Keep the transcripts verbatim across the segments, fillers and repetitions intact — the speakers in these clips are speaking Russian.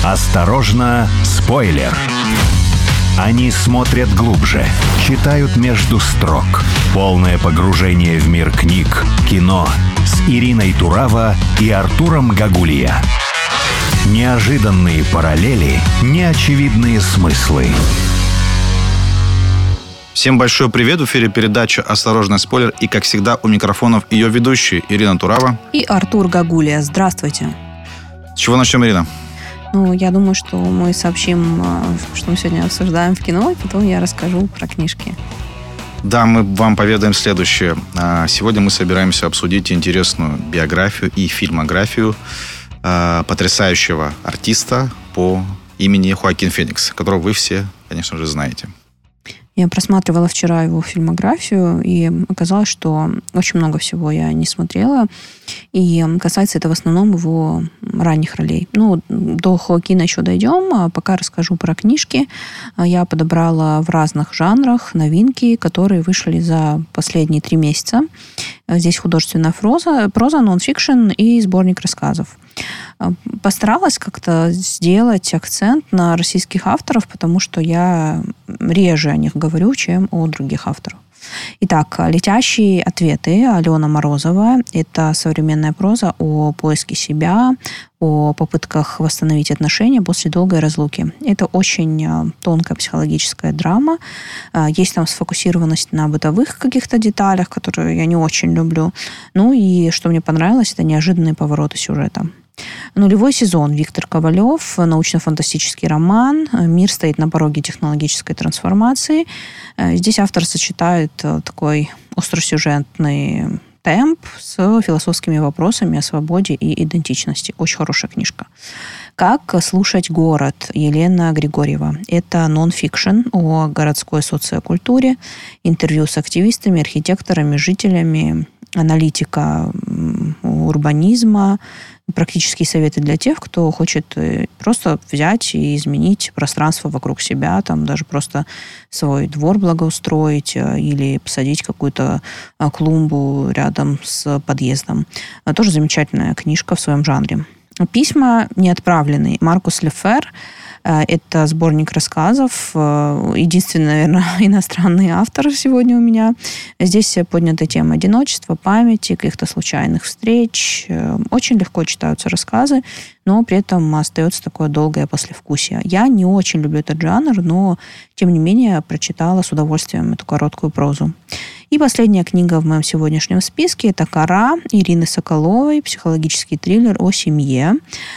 Осторожно, спойлер! Они смотрят глубже, читают между строк. Полное погружение в мир книг, кино с Ириной Тураво и Артуром Гагулья. Неожиданные параллели, неочевидные смыслы. Всем большой привет! В эфире передача «Осторожно, спойлер». И, как всегда, у микрофонов ее ведущие Ирина Тураво и Артур Гагулья. Здравствуйте. С чего начнем, Ирина? Ну, я думаю, что мы сообщим, что мы сегодня обсуждаем в кино, и потом я расскажу про книжки. Да, мы вам поведаем следующее. Сегодня мы собираемся обсудить интересную биографию и фильмографию потрясающего артиста по имени Хоакин Феникс, которого вы все, конечно же, знаете. Я просматривала вчера его фильмографию, и оказалось, что очень много всего я не смотрела. И касается это в основном его ранних ролей. Ну, до Хоакина еще дойдем, а пока расскажу про книжки. Я подобрала в разных жанрах новинки, которые вышли за последние три месяца. Здесь художественная проза, проза, нон-фикшн и сборник рассказов. Постаралась как-то сделать акцент на российских авторов, потому что я реже о них говорю, чем о других авторах. Итак, «Летящие ответы» Алена Морозова. Это современная проза о поиске себя, о попытках восстановить отношения после долгой разлуки. Это очень тонкая психологическая драма. Есть там сфокусированность на бытовых каких-то деталях, которые я не очень люблю. Ну и что мне понравилось, это неожиданные повороты сюжета. «Нулевой сезон» Виктор Ковалев, научно-фантастический роман. Мир стоит на пороге технологической трансформации. Здесь автор сочетает такой остросюжетный темп с философскими вопросами о свободе и идентичности. Очень хорошая книжка. «Как слушать город» Елена Григорьева. Это нон-фикшн о городской социокультуре, интервью с активистами, архитекторами, жителями, аналитика урбанизма, практические советы для тех, кто хочет просто взять и изменить пространство вокруг себя, там даже просто свой двор благоустроить или посадить какую-то клумбу рядом с подъездом. Тоже замечательная книжка в своем жанре. «Письма неотправленные» Маркус Лефер. Это сборник рассказов. Единственный, наверное, иностранный автор сегодня у меня. Здесь подняты темы одиночества, памяти, каких-то случайных встреч. Очень легко читаются рассказы, но при этом остается такое долгое послевкусие. Я не очень люблю этот жанр, но, тем не менее, прочитала с удовольствием эту короткую прозу. И последняя книга в моем сегодняшнем списке – это «Кора» Ирины Соколовой, психологический триллер о семье,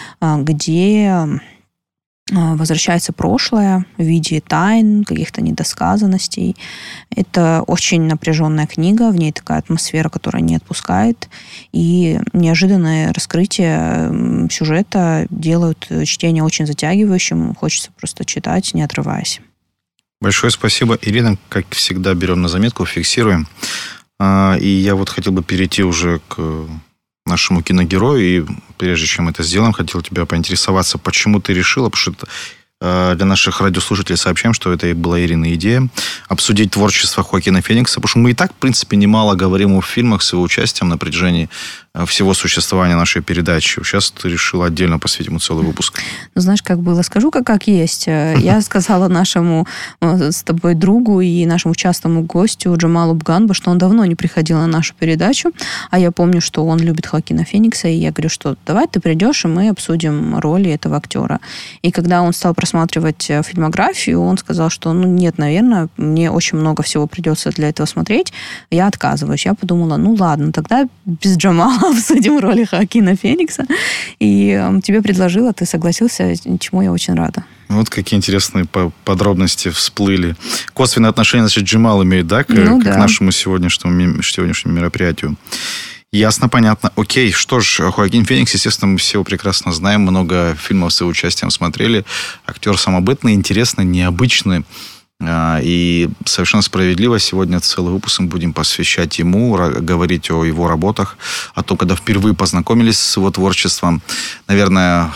где возвращается прошлое в виде тайн, каких-то недосказанностей. Это очень напряженная книга, в ней такая атмосфера, которая не отпускает. И неожиданное раскрытие сюжета делают чтение очень затягивающим. Хочется просто читать, не отрываясь. Большое спасибо, Ирина. Как всегда, берем на заметку, фиксируем. И я вот хотел бы перейти уже к нашему киногерою. И прежде чем это сделаем, хотел тебя поинтересоваться, почему ты решила, потому что для наших радиослушателей сообщаем, что это и была Ирина идея, обсудить творчество Хоакина Феникса, потому что мы и так, в принципе, немало говорим о фильмах с его участием на протяжении всего существования нашей передачи. Сейчас ты решила отдельно посвятить ему целый выпуск. Ну, знаешь, как было? Скажу, как, как есть. Я сказала нашему с тобой другу и нашему частому гостю Джамалу Бганбу, что он давно не приходил на нашу передачу, а я помню, что он любит Хоакина Феникса, и я говорю, что давай ты придешь, и мы обсудим роли этого актера. И когда он стал просматривать фильмографию, он сказал, что ну нет, наверное, мне очень много всего придется для этого смотреть, я отказываюсь. Я подумала, ну ладно, тогда без Джамала обсудим роли Хоакина Феникса. И тебе предложила, ты согласился, чему я очень рада. Вот какие интересные подробности всплыли. Косвенное отношение, значит, Джамал имеет, да, к, ну, к да. нашему сегодняшнему, сегодняшнему мероприятию. Ясно, понятно. Окей, что ж, Хоакин Феникс, естественно, мы все его прекрасно знаем. Много фильмов с его участием смотрели. Актер самобытный, интересный, необычный. И совершенно справедливо сегодня целый выпуск мы будем посвящать ему, говорить о его работах, о том, когда впервые познакомились с его творчеством. Наверное,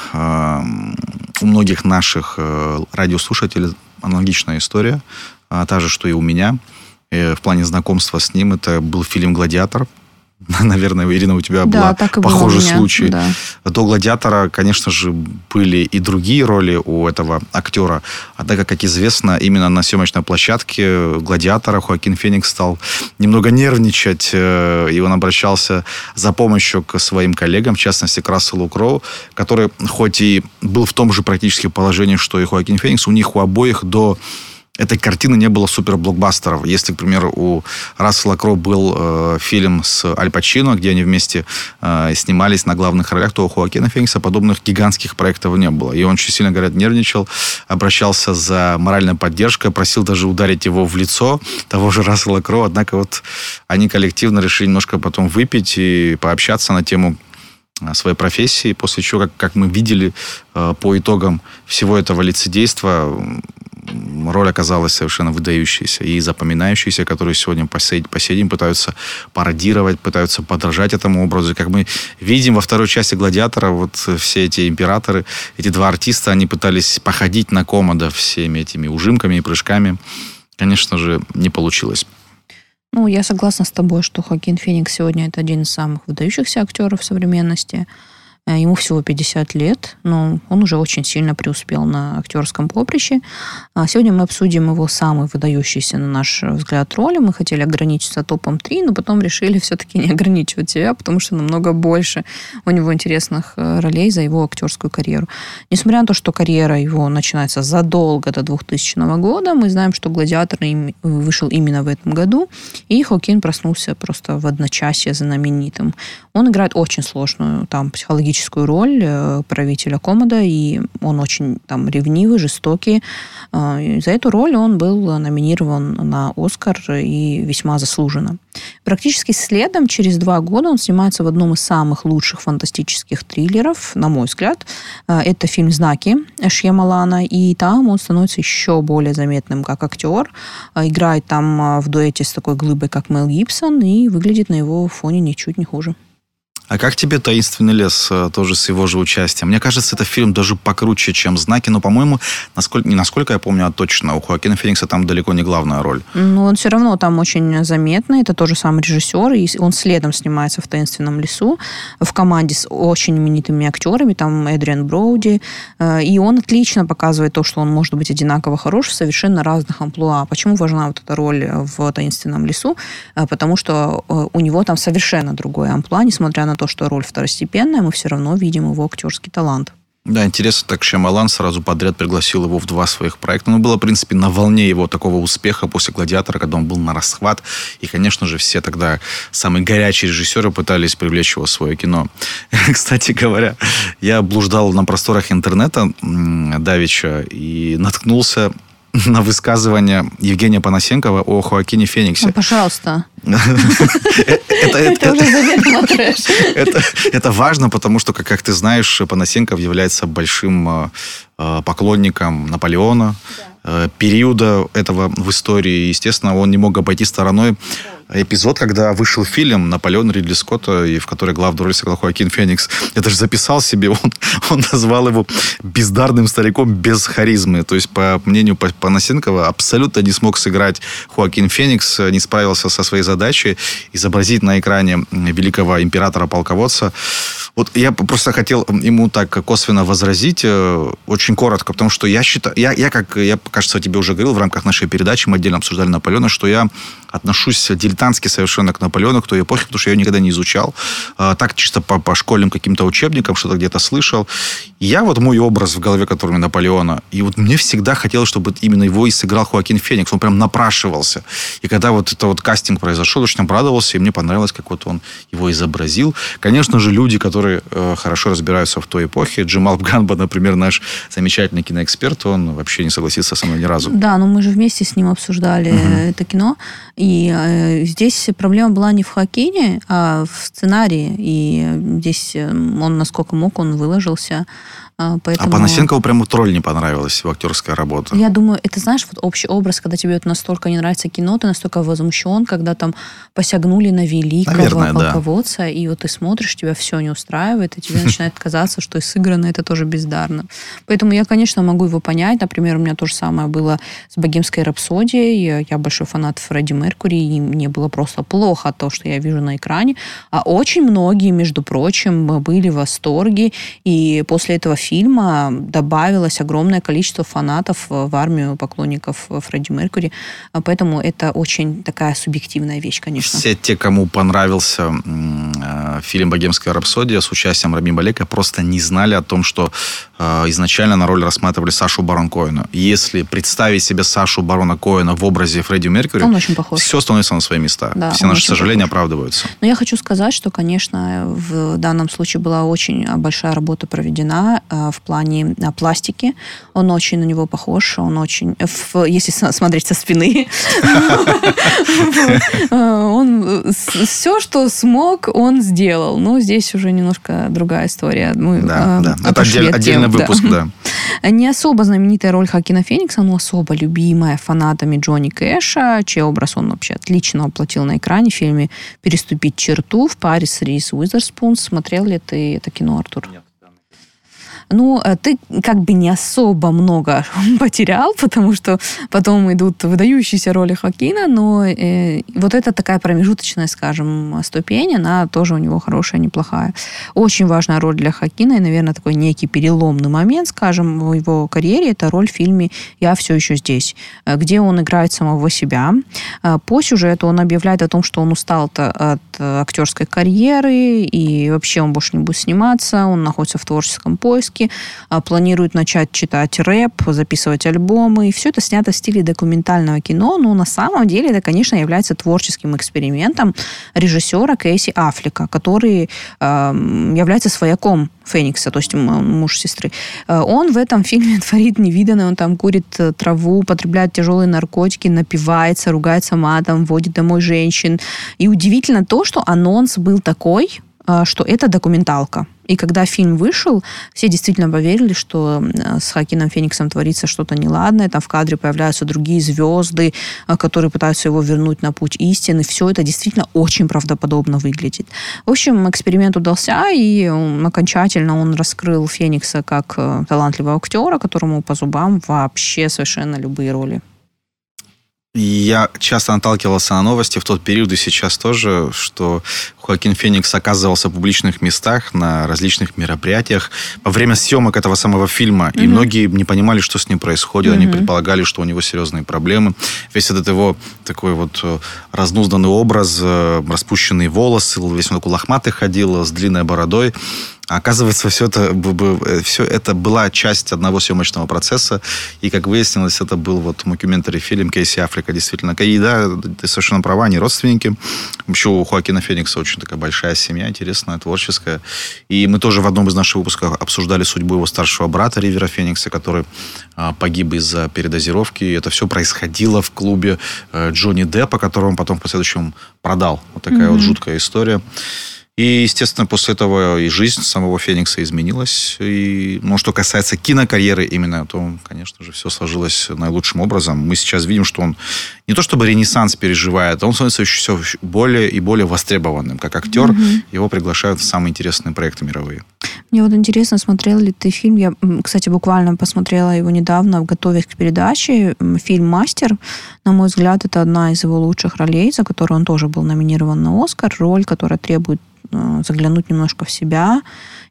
у многих наших радиослушателей аналогичная история, та же, что и у меня. В плане знакомства с ним это был фильм «Гладиатор». Наверное, Ирина, у тебя да, был похожий случай. Да. До «Гладиатора», конечно же, были и другие роли у этого актера. Однако, как известно, именно на съемочной площадке «Гладиатора» Хоакин Феникс стал немного нервничать, и он обращался за помощью к своим коллегам, в частности, к Расселу Кроу, который, хоть и был в том же практически положении, что и Хоакин Феникс, у них у обоих до этой картины не было суперблокбастеров. Если, к примеру, у Рассела Кроу был э, фильм с Аль Пачино, где они вместе э, снимались на главных ролях, то у Хоакина Феникса подобных гигантских проектов не было. И он очень сильно, говорят, нервничал, обращался за моральной поддержкой, просил даже ударить его в лицо, того же Рассела Кроу. Однако вот они коллективно решили немножко потом выпить и пообщаться на тему своей профессии, после чего, как, как мы видели э, по итогам всего этого лицедейства, роль оказалась совершенно выдающейся и запоминающейся, которые сегодня по сей, по сей день пытаются пародировать, пытаются подражать этому образу. И как мы видим во второй части «Гладиатора», вот все эти императоры, эти два артиста, они пытались походить на Коммодо всеми этими ужимками и прыжками. Конечно же, не получилось. Ну, я согласна с тобой, что Хоакин Феникс сегодня это один из самых выдающихся актеров современности. Ему всего пятьдесят лет, но он уже очень сильно преуспел на актерском поприще. Сегодня мы обсудим его самые выдающиеся, на наш взгляд, роли. Мы хотели ограничиться топом три, но потом решили все-таки не ограничивать себя, потому что намного больше у него интересных ролей за его актерскую карьеру. Несмотря на то, что карьера его начинается задолго до двухтысячного года, мы знаем, что «Гладиатор» вышел именно в этом году, и Хоакин проснулся просто в одночасье знаменитым. Он играет очень сложную там психологическую роль правителя Коммодо, и он очень там ревнивый, жестокий. И за эту роль он был номинирован на «Оскар» и весьма заслуженно. Практически следом, через два года, он снимается в одном из самых лучших фантастических триллеров, на мой взгляд. Это фильм «Знаки» Шьямалана, и там он становится еще более заметным как актер. Играет там в дуэте с такой глыбой, как Мел Гибсон, и выглядит на его фоне ничуть не хуже. А как тебе «Таинственный лес», тоже с его же участием? Мне кажется, это фильм даже покруче, чем «Знаки», но, по-моему, насколько, не насколько я помню, а точно, у Хоакина Феникса там далеко не главная роль. Ну, он все равно там очень заметный, это тоже самый режиссер, и он следом снимается в «Таинственном лесу», в команде с очень именитыми актерами, там Эдриан Броуди, и он отлично показывает то, что он может быть одинаково хорош в совершенно разных амплуа. Почему важна вот эта роль в «Таинственном лесу»? Потому что у него там совершенно другое амплуа, несмотря на то, что роль второстепенная, мы все равно видим его актерский талант. Да, интересно, так Шьямалан сразу подряд пригласил его в два своих проекта. Ну, было, в принципе, на волне его такого успеха после «Гладиатора», когда он был на расхват. И, конечно же, все тогда самые горячие режиссеры пытались привлечь его в свое кино. Кстати говоря, я блуждал на просторах интернета давеча и наткнулся на высказывание Евгения Панасенкова о Хоакине Фениксе. Ну, пожалуйста. Это уже заведомо трэш. Это важно, потому что, как ты знаешь, Панасенков является большим поклонником Наполеона, периода этого в истории. Естественно, он не мог обойти стороной эпизод, когда вышел фильм «Наполеон» Ридли Скотта, и в которой главную роль сыграл Хоакин Феникс. Я даже записал себе, он, он назвал его бездарным стариком без харизмы. То есть, по мнению Панасенкова, абсолютно не смог сыграть Хоакин Феникс, не справился со своей задачей изобразить на экране великого императора-полководца. Вот я просто хотел ему так косвенно возразить, очень коротко, потому что я считаю, я, я как, я, кажется, тебе уже говорил в рамках нашей передачи, мы отдельно обсуждали Наполеона, что я отношусь дилетантски совершенно к Наполеону, к той эпохе, потому что я ее никогда не изучал. Так чисто по, по школьным каким-то учебникам, что-то где-то слышал. И я вот мой образ в голове, который у меня Наполеона, и вот мне всегда хотелось, чтобы именно его и сыграл Хоакин Феникс. Он прям напрашивался. И когда вот это вот кастинг произошел, очень обрадовался, и мне понравилось, как вот он его изобразил. Конечно же, люди, которые э, хорошо разбираются в той эпохе, Джемал Бганба, например, наш замечательный киноэксперт, он вообще не согласился со мной ни разу. Да, но мы же вместе с ним обсуждали uh-huh. это кино. И э, здесь проблема была не в Хоакине, а в сценарии. И здесь он, насколько мог, он выложился. Поэтому... А Панасенкову прямо тролль не понравилась, его актерская работа. Я думаю, это, знаешь, вот общий образ, когда тебе это настолько не нравится кино, ты настолько возмущен, когда там посягнули на великого Наверное, полководца, да. и вот ты смотришь, тебя все не устраивает, и тебе начинает казаться, что и сыграно это тоже бездарно. Поэтому я, конечно, могу его понять. Например, у меня то же самое было с «Богемской рапсодией». Я большой фанат Фредди Меркьюри, и мне было просто плохо от того, что я вижу на экране. А очень многие, между прочим, были в восторге, и после этого фильма добавилось огромное количество фанатов в армию поклонников Фредди Меркьюри. Поэтому это очень такая субъективная вещь, конечно. Все те, кому понравился э, фильм «Богемская рапсодия» с участием Рами Малека, просто не знали о том, что э, изначально на роль рассматривали Сашу Барон Коэна. Если представить себе Сашу Барона Коэна в образе Фредди Меркьюри, он очень похож. Все становится на свои места. Да, все наши сожаления похож. Оправдываются. Но я хочу сказать, что, конечно, в данном случае была очень большая работа проведена э, в плане э, пластики. Он очень на него похож. Он очень... В, если смотреть со спины, он все, что смог, он сделал. Но здесь уже немножко другая история. Да, да. Это отдельный выпуск, да. Не особо знаменитая роль Хоакина Феникса, но особо любимая фанатами Джонни Кэша, чей образ он вообще отлично воплотил на экране в фильме «Переступить черту» в паре с Риз Уизерспун. Смотрел ли ты это кино, Артур? Нет. Ну, ты как бы не особо много потерял, потому что потом идут выдающиеся роли Хоакина, но э, вот это такая промежуточная, скажем, ступень, она тоже у него хорошая, неплохая. Очень важная роль для Хоакина, и, наверное, такой некий переломный момент, скажем, в его карьере, это роль в фильме «Я все еще здесь», где он играет самого себя. По сюжету он объявляет о том, что он устал от актерской карьеры, и вообще он больше не будет сниматься, он находится в творческом поиске, планирует начать читать рэп, записывать альбомы. И все это снято в стиле документального кино, но на самом деле это, конечно, является творческим экспериментом режиссера Кейси Аффлека, который э, является свояком Феникса, то есть муж сестры. Он в этом фильме творит невиданное, он там курит траву, употребляет тяжелые наркотики, напивается, ругается матом, водит домой женщин. И удивительно то, что анонс был такой, что это документалка. И когда фильм вышел, все действительно поверили, что с Хоакином Фениксом творится что-то неладное. Там в кадре появляются другие звезды, которые пытаются его вернуть на путь истины. Все это действительно очень правдоподобно выглядит. В общем, эксперимент удался, и окончательно он раскрыл Феникса как талантливого актера, которому по зубам вообще совершенно любые роли. Я часто наталкивался на новости в тот период и сейчас тоже, что Хоакин Феникс оказывался в публичных местах на различных мероприятиях во время съемок этого самого фильма. Mm-hmm. И многие не понимали, что с ним происходит. Mm-hmm. Они предполагали, что у него серьезные проблемы. Весь этот его такой вот разнузданный образ, распущенные волосы, весь он такой лохматый ходил, с длинной бородой. А оказывается, все это, все это была часть одного съемочного процесса. И, как выяснилось, это был вот мокюментари фильм Кейси Аффлека. Действительно. И да, ты совершенно права, они родственники. Еще у Хоакина Феникса очень такая большая семья, интересная, творческая. И мы тоже в одном из наших выпусков обсуждали судьбу его старшего брата Ривера Феникса, который а, погиб из-за передозировки. И это все происходило в клубе а, Джонни Деппа, который он потом в последующем продал. Вот такая mm-hmm. вот жуткая история. И, естественно, после этого и жизнь самого Феникса изменилась. И, ну, что касается кинокарьеры именно, то, конечно же, все сложилось наилучшим образом. Мы сейчас видим, что он не то чтобы ренессанс переживает, а он становится еще все более и более востребованным. Как актер mm-hmm. его приглашают в самые интересные проекты мировые. Мне вот интересно, смотрел ли ты фильм, я, кстати, буквально посмотрела его недавно, готовясь к передаче, фильм «Мастер». На мой взгляд, это одна из его лучших ролей, за которую он тоже был номинирован на «Оскар». Роль, которая требует заглянуть немножко в себя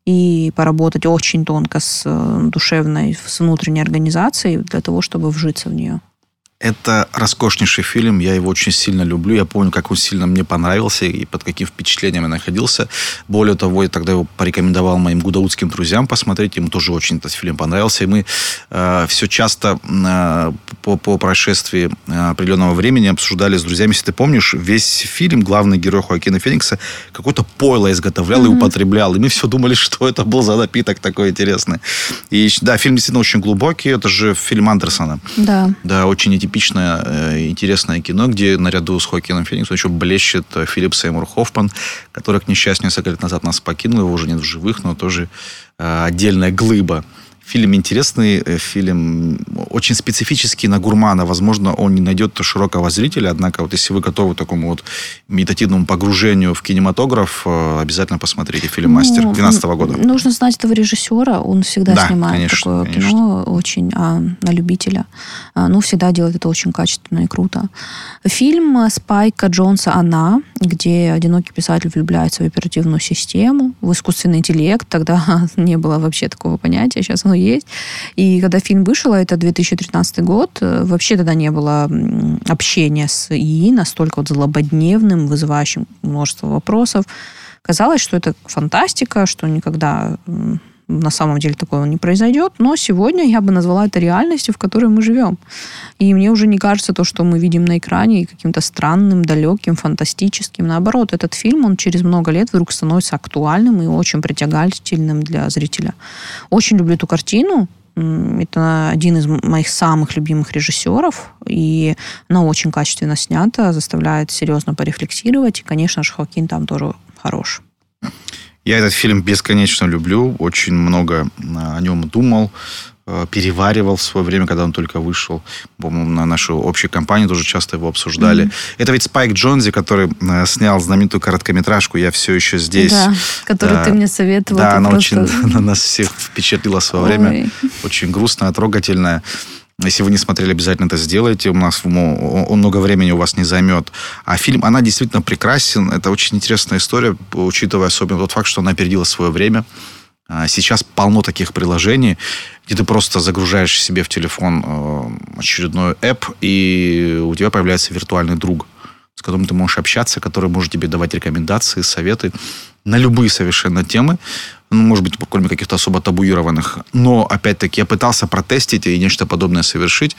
и поработать очень тонко с душевной, с внутренней организацией для того, чтобы вжиться в нее. Это роскошнейший фильм, я его очень сильно люблю. Я помню, как он сильно мне понравился и под каким впечатлением я находился. Более того, я тогда его порекомендовал моим гудаутским друзьям посмотреть. Им тоже очень этот фильм понравился. И мы э, все часто э, по, по прошествии определенного времени обсуждали с друзьями. Если ты помнишь, весь фильм главный герой Хоакина Феникса какое-то пойло изготовлял mm-hmm. и употреблял. И мы все думали, что это был за напиток такой интересный. И да, фильм действительно очень глубокий. Это же фильм Андерсона. Да. Да, очень нетипичный. Типичное, интересное кино, где наряду с Хоакином Фениксом еще блещет Филипп Сеймур Хоффман, который, к несчастью, несколько лет назад нас покинул, его уже нет в живых, но тоже отдельная глыба Фильм интересный, фильм очень специфический на гурмана. Возможно, он не найдет широкого зрителя, однако вот если вы готовы к такому вот медитативному погружению в кинематограф, обязательно посмотрите фильм «Мастер» две тысячи двенадцатого года. Нужно знать этого режиссера, он всегда да, снимает конечно, такое конечно. кино очень а, на любителя. А, ну, всегда делает это очень качественно и круто. Фильм Спайка Джонса «Она», где одинокий писатель влюбляется в оперативную систему, в искусственный интеллект. Тогда не было вообще такого понятия, сейчас оно есть. И когда фильм вышел, это две тысячи тринадцатый год, вообще тогда не было общения с ИИ настолько вот злободневным, вызывающим множество вопросов. Казалось, что это фантастика, что никогда на самом деле такого не произойдет, но сегодня я бы назвала это реальностью, в которой мы живем. И мне уже не кажется то, что мы видим на экране, каким-то странным, далеким, фантастическим. Наоборот, этот фильм, он через много лет вдруг становится актуальным и очень притягательным для зрителя. Очень люблю эту картину. Это один из моих самых любимых режиссеров, и она очень качественно снята, заставляет серьезно порефлексировать, и, конечно же, Хоакин там тоже хорош. Я этот фильм бесконечно люблю, очень много о нем думал, переваривал в свое время, когда он только вышел. По-моему, на нашей общей компании тоже часто его обсуждали. Mm-hmm. Это ведь Спайк Джонзи, который снял знаменитую короткометражку «Я все еще здесь». Да, которую да, ты мне советовал. Да, она просто... очень на нас всех впечатлила в свое Ой. время. Очень грустная, трогательная. Если вы не смотрели, обязательно это сделайте. У нас он много времени у вас не займет. А фильм, она действительно прекрасен. Это очень интересная история, учитывая особенно тот факт, что она опередила свое время. Сейчас полно таких приложений, где ты просто загружаешь себе в телефон очередной app, и у тебя появляется виртуальный друг, с которым ты можешь общаться, который может тебе давать рекомендации, советы на любые совершенно темы. Ну, может быть, кроме каких-то особо табуированных. Но, опять-таки, я пытался протестить и нечто подобное совершить.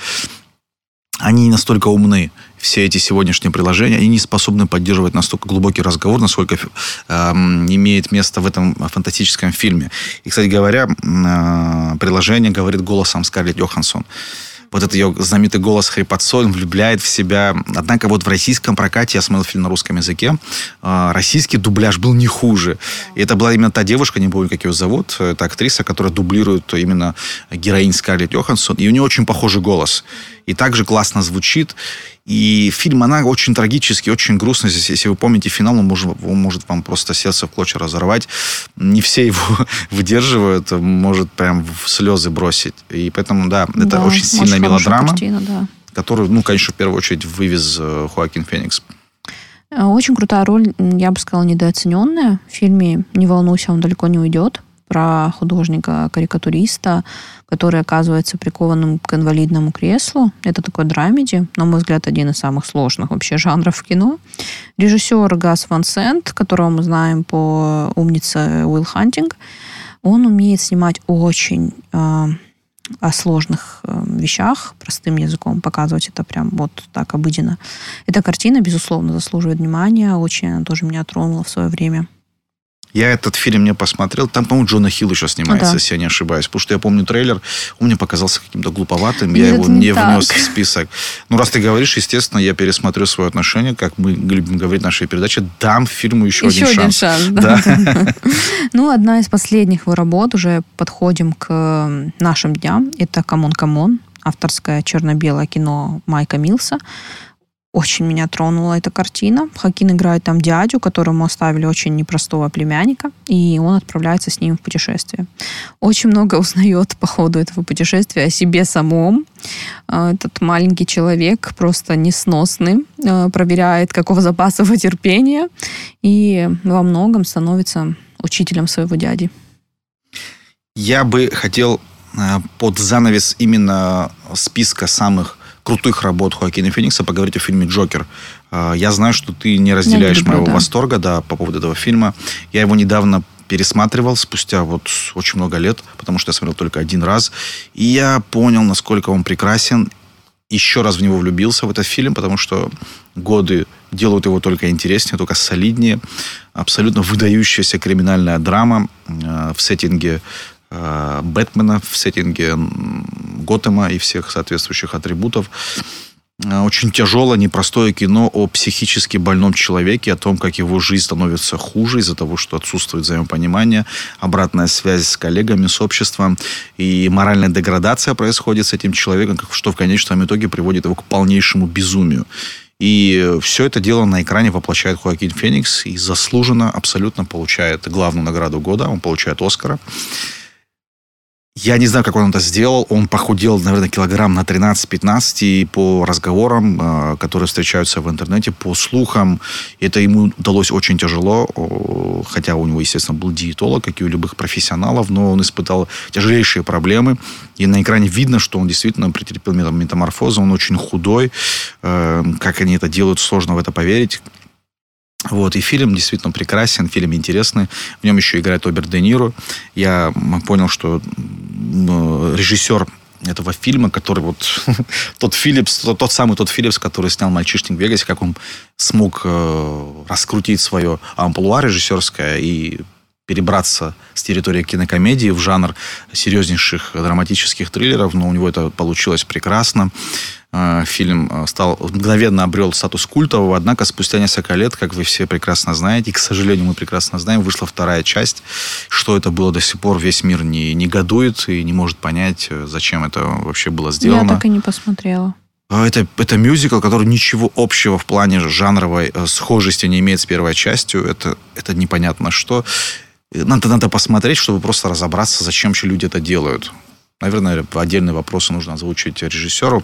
Они не настолько умны, все эти сегодняшние приложения, они не способны поддерживать настолько глубокий разговор, насколько э, имеет место в этом фантастическом фильме. И, кстати говоря, э, приложение говорит голосом Скарлетт Йоханссон. Вот этот ее знаменитый голос хрипотцой, он влюбляет в себя. Однако вот в российском прокате, я смотрел фильм на русском языке, российский дубляж был не хуже. И это была именно та девушка, не помню, как ее зовут, это актриса, которая дублирует именно героинь Скарлетт Йоханссон. И у нее очень похожий голос. И также классно звучит. И фильм, она очень трагический, очень грустный. Здесь, если вы помните финал, он может, он может вам просто сердце в клочья разорвать. Не все его выдерживают, может прям в слезы бросить. И поэтому, да, это да, очень сильная мелодрама, картина, да. которую, ну, конечно, в первую очередь вывез Хоакин Феникс. Очень крутая роль, я бы сказала, недооцененная. В фильме «Не волнуйся, он далеко не уйдет», про художника-карикатуриста, который оказывается прикованным к инвалидному креслу. Это такой драмеди, на мой взгляд, один из самых сложных вообще жанров в кино. Режиссер Гас Ван Сент, которого мы знаем по «Умнице» Уилл Хантинг, он умеет снимать очень э, о сложных э, вещах, простым языком, показывать это прям вот так обыденно. Эта картина, безусловно, заслуживает внимания, очень она тоже меня тронула в свое время. Я этот фильм не посмотрел. Там, по-моему, Джона Хилл еще снимается, да. если я не ошибаюсь. Потому что я помню трейлер, он мне показался каким-то глуповатым. Я его не, не внес в список. Ну, раз ты говоришь, естественно, я пересмотрю свое отношение, как мы любим говорить в нашей передаче, дам фильму еще, еще один шанс. Еще один шанс, да. Ну, одна из последних его работ, уже подходим к нашим дням. Это «Камон, камон», авторское черно-белое кино Майка Милса. Очень меня тронула эта картина. Хоакин играет там дядю, которому оставили очень непростого племянника, и он отправляется с ним в путешествие. Очень много узнает по ходу этого путешествия о себе самом. Этот маленький человек просто несносный, проверяет, какого запаса его терпения, и во многом становится учителем своего дяди. Я бы хотел под занавес именно списка самых крутых работ Хоакина Феникса поговорить о фильме «Джокер». Я знаю, что ты не разделяешь люблю, моего да. восторга да, по поводу этого фильма. Я его недавно пересматривал спустя вот очень много лет, потому что я смотрел только один раз. И я понял, насколько он прекрасен. Еще раз в него влюбился, в этот фильм, потому что годы делают его только интереснее, только солиднее. Абсолютно выдающаяся криминальная драма в сеттинге Бэтмена, в сеттинге Готэма и всех соответствующих атрибутов. очень тяжелое, непростое кино о психически больном человеке, о том, как его жизнь становится хуже из-за того, что отсутствует взаимопонимание, обратная связь с коллегами, с обществом, и моральная деградация происходит с этим человеком, что в конечном итоге приводит его к полнейшему безумию. И все это дело на экране воплощает Хоакин Феникс и заслуженно абсолютно получает главную награду года, он получает Оскара. Я не знаю, как он это сделал. Он похудел, наверное, килограмм на тринадцать-пятнадцать. И по разговорам, которые встречаются в интернете, по слухам, это ему удалось очень тяжело. Хотя у него, естественно, был диетолог, как и у любых профессионалов. Но он испытал тяжелейшие проблемы. И на экране видно, что он действительно претерпел метаморфозу. Он очень худой. Как они это делают, сложно в это поверить. Вот, и фильм действительно прекрасен, фильм интересный. В нем еще играет Роберт Де Ниро. Я понял, что режиссер этого фильма, который вот тот Филлипс, тот, тот самый тот Филлипс, который снял «Мальчишник в Вегасе», как он смог э, раскрутить свое амплуа режиссерское и перебраться с территории кинокомедии в жанр серьезнейших драматических триллеров. Но у него это получилось прекрасно. Фильм стал, мгновенно обрел статус культового, однако спустя несколько лет, как вы все прекрасно знаете, и, к сожалению, мы прекрасно знаем, вышла вторая часть. Что это было до сих пор, весь мир не негодует и не может понять, зачем это вообще было сделано. Я так и не посмотрела. Это, это мюзикл, который ничего общего в плане жанровой схожести не имеет с первой частью. Это, это непонятно что. Надо, надо посмотреть, чтобы просто разобраться, зачем же люди это делают. Наверное, отдельные вопросы нужно озвучить режиссеру.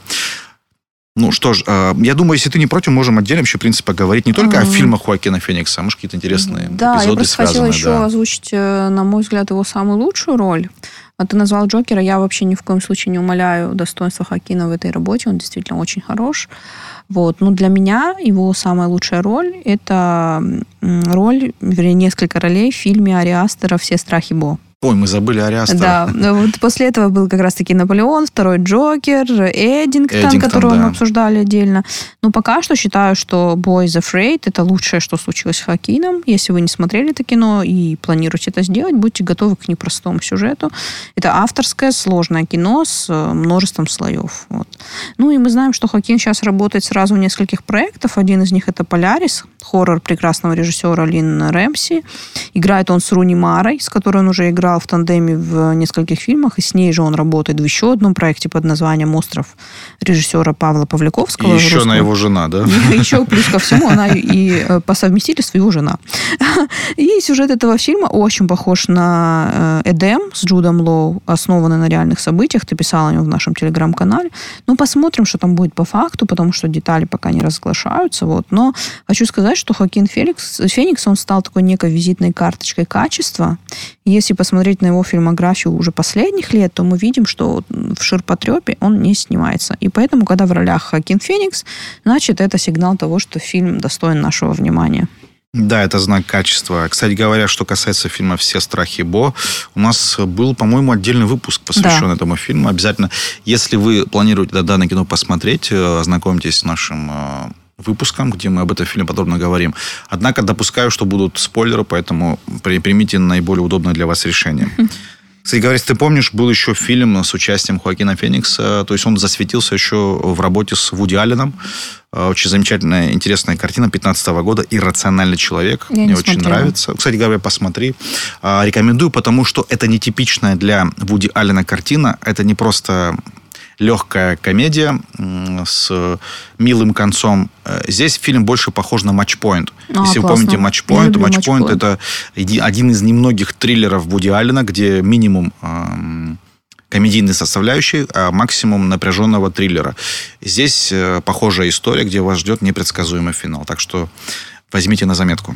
Ну что ж, я думаю, если ты не против, можем отдельно вообще, в принципе, поговорить не только mm-hmm. о фильмах Хоакина Феникса, а может, какие-то интересные да, эпизоды связанные. Да, я просто хотела еще да. озвучить, на мой взгляд, его самую лучшую роль. А ты назвал Джокера. Я вообще ни в коем случае не умаляю достоинства Хоакина в этой работе. Он действительно очень хорош. Вот. Но для меня его самая лучшая роль – это роль, вернее, несколько ролей в фильме Ари Астера «Все страхи Бо». Ой, мы забыли Ари Астера. Да, вот после этого был как раз-таки Наполеон, второй Джокер, Эддингтон, Эддингтон которого да. мы обсуждали отдельно. Но пока что считаю, что Boys Afraid – это лучшее, что случилось с Хоакином. Если вы не смотрели это кино и планируете это сделать, будьте готовы к непростому сюжету. Это авторское, сложное кино с множеством слоев. Вот. Ну и мы знаем, что Хоакин сейчас работает сразу в нескольких проектах. Один из них – это «Полярис», хоррор прекрасного режиссера Лин Рэмси. Играет он с Руни Марой, с которой он уже играл в тандеме в нескольких фильмах, и с ней же он работает в еще одном проекте под названием «Остров» режиссера Павла Павляковского. И еще она его жена, да? И еще плюс ко всему она и по совместительству его жена. И сюжет этого фильма очень похож на «Эдем» с Джудом Лоу, основанный на реальных событиях. Ты писала о нем в нашем телеграм-канале. Ну, посмотрим, что там будет по факту, потому что детали пока не разглашаются. Вот. Но хочу сказать, что Хоакин Феникс, Феникс, он стал такой некой визитной карточкой качества. Если посмотреть на его фильмографию уже последних лет, то мы видим, что в ширпотребе он не снимается. И поэтому, когда в ролях Хоакин Феникс, значит, это сигнал того, что фильм достоин нашего внимания. Да, это знак качества. Кстати говоря, что касается фильма «Все страхи Бо», у нас был, по-моему, отдельный выпуск, посвященный да. этому фильму. Обязательно, если вы планируете данное кино посмотреть, ознакомьтесь с нашим выпуском, где мы об этом фильме подробно говорим. Однако допускаю, что будут спойлеры, поэтому примите наиболее удобное для вас решение. Кстати говоря, если ты помнишь, был еще фильм с участием Хоакина Феникса. То есть он засветился еще в работе с Вуди Алленом. Очень замечательная, интересная картина пятнадцатого года «Иррациональный человек». Я Мне не очень смотрела. нравится. Кстати говоря, посмотри. Рекомендую, потому что это нетипичная для Вуди Аллена картина. Это не просто легкая комедия с милым концом. Здесь фильм больше похож на «Матчпоинт». А, Если классно. вы помните «Матчпоинт», «Матчпоинт» — «Матчпоинт» это один из немногих триллеров Вуди Аллена, где минимум эм, комедийной составляющей, а максимум напряженного триллера. Здесь э, похожая история, где вас ждет непредсказуемый финал. Так что возьмите на заметку.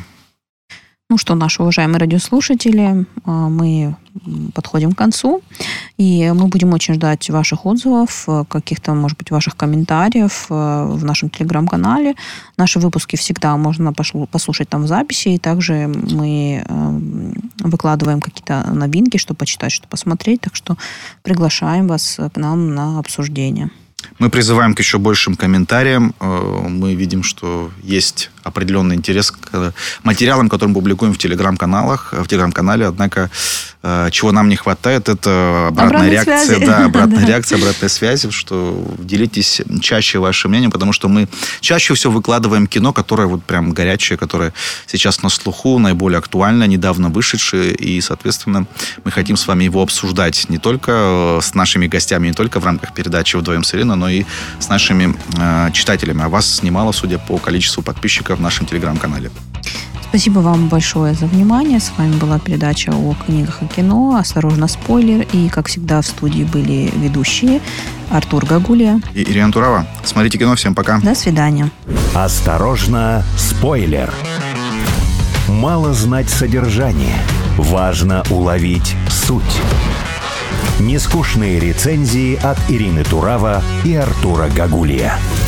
Ну что, наши уважаемые радиослушатели, мы подходим к концу, и мы будем очень ждать ваших отзывов, каких-то, может быть, ваших комментариев в нашем телеграм-канале. Наши выпуски всегда можно послушать там в записи, и также мы выкладываем какие-то новинки, что почитать, что посмотреть, так что приглашаем вас к нам на обсуждение. Мы призываем к еще большим комментариям. Мы видим, что есть определенный интерес к материалам, которые мы публикуем в телеграм-каналах, в телеграм-канале. Однако, чего нам не хватает, это обратная Обратной реакция. связи. Да, обратная Да. реакция, обратная связь, что делитесь чаще вашим мнением, потому что мы чаще всего выкладываем кино, которое вот прям горячее, которое сейчас на слуху, наиболее актуально, недавно вышедшее, и, соответственно, мы хотим с вами его обсуждать не только с нашими гостями, не только в рамках передачи «Вдвоем с Ириной», но и с нашими э, читателями. А вас немало, судя по количеству подписчиков в нашем телеграм-канале. Спасибо вам большое за внимание. С вами была передача о книгах и кино. Осторожно, спойлер. И, как всегда, в студии были ведущие Артур Гагулия и Ирина Турава. Смотрите кино. Всем пока. До свидания. Осторожно, спойлер. Мало знать содержание. Важно уловить суть. Нескучные рецензии от Ирины Турава и Артура Гагулия.